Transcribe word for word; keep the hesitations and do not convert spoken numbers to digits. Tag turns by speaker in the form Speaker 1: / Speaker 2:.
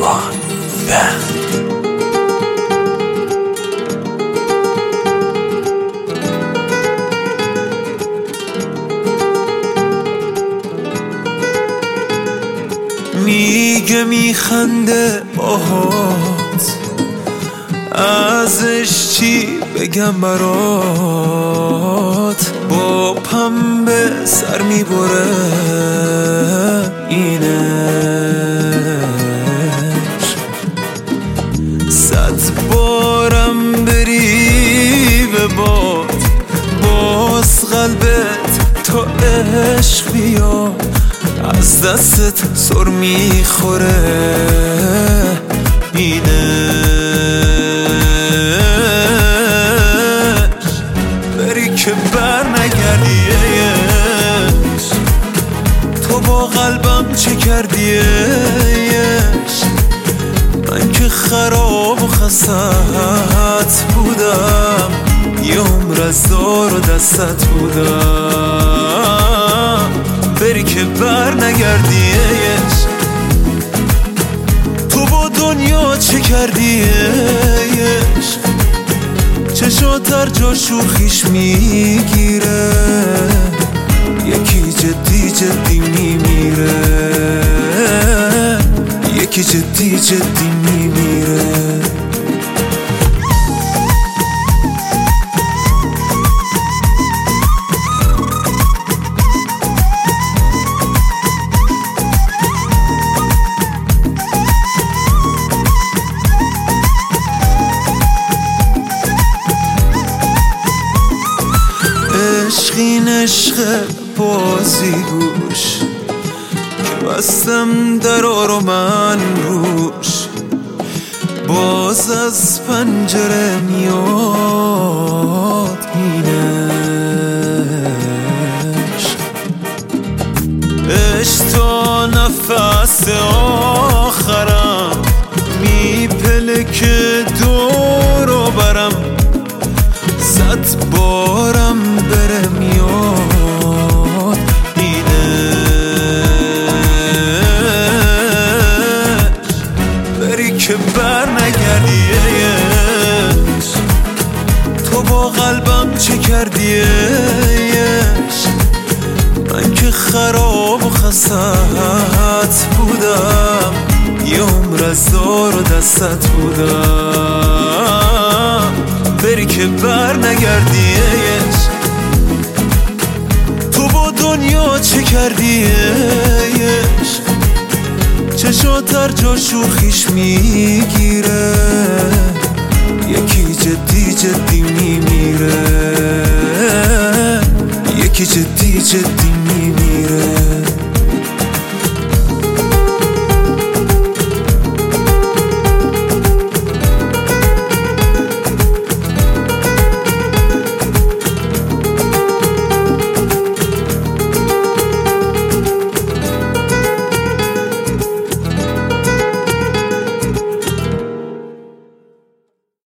Speaker 1: one band. میگه میخنده باهات، ازش چی بگم برات؟ با پنبه سر میبره اینش، صد بارم بری به باد باز قلبت تا عشق بیاد، از دستت سر میخوره اینش. بری که بر نگردیش، تو با قلبم چه کردیش؟ من که خراب و خستت بودم، یه عمر از دار و دستت بودم. بری که بر نگردیش، تو با دنیا چه کردیش؟ چشات هر جا شوخیش میگیره، یکی جدی جدی میمیره، یکی جدی جدی میمیره. عشقین عشق بازی گوش که بستم درا رو من روش، باز از پنجره میاد اینش. عشق تا نفس آخرم میپلکه دور و برم، صد بارم بره میاد اینش. بری که بر نگردیش، تو با قلبم چه کردیش؟ من که خراب و خستت بودم، یه عمر از دار و دستت بودم. بری که بر نگردیش، تو با دنیا چه کردیش؟ چشات هر جا شوخیش میگیره، یکی جدی جدی میمیره، یکی جدی جدی میمیره.